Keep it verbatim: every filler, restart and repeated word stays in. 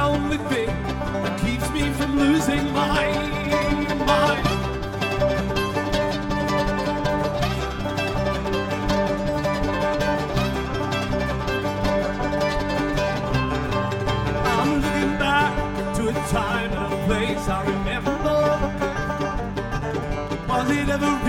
only thing that keeps me from losing my mind. I'm looking back to a time and a place I remember. Was it ever